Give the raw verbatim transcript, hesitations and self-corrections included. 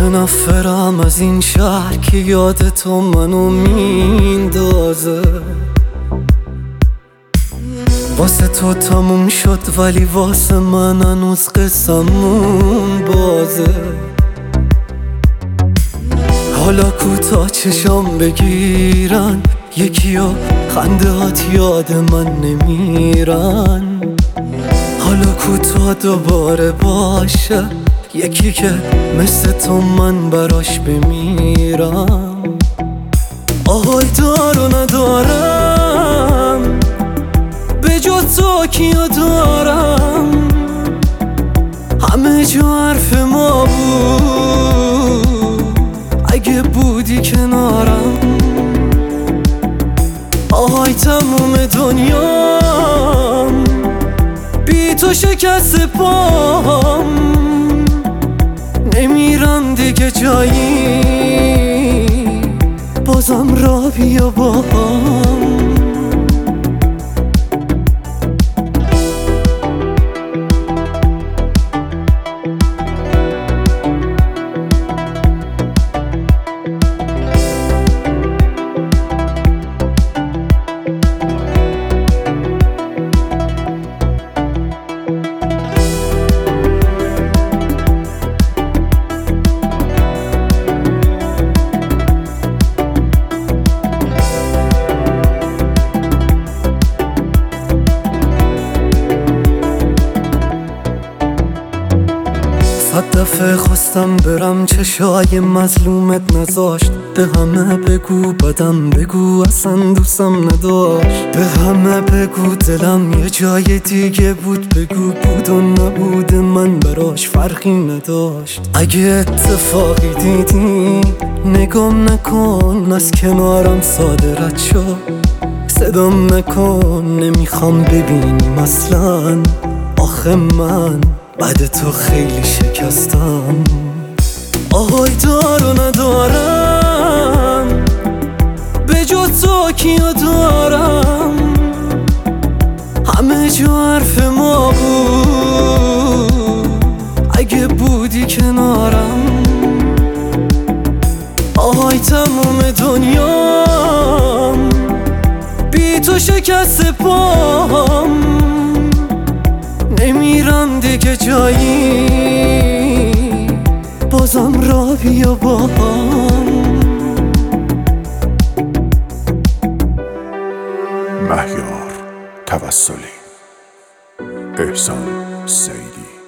متنفرم از این شهر که یاد تو منو میندازه. واسه تو تموم شد ولی واسه من هنوز قصمون بازه. حالا کوتا چشام بگیرن یکی ها خنده هات یاد من نمیرن. حالا کوتا دوباره باشه یکی که مثل تو من براش بمیرم. آهای دارو ندارم به جز تو کیا دارم. همه جا حرف ما بود اگه بودی کنارم. آهای تموم دنیام بی تو شکست پام. نمیرم دیگه جایی بازم را بیا با هم. صد دفعه خواستم برم چشای مظلومت نذاشت. به همه بگو بدم بگو اصلا دوستم نداشت. به همه بگو دلم یه جای دیگه بود بگو بود و نبود من براش فرقی نداشت. اگه اتفاقی دیدی نگام نکن از کنارم ساده رد شو. صدام نکن نمیخوام ببینیم اصلا. آخه من بعد تو خیلی شکستم. آهای دارو ندارم به جز تو کیا دارم. همه جا حرف ما بود اگه بودی کنارم. آهای تموم دنیام بی تو شکست پام. نمیرم دیگه جایی بازم را بیا با هم. مهیار توسلی، احسان سیدی.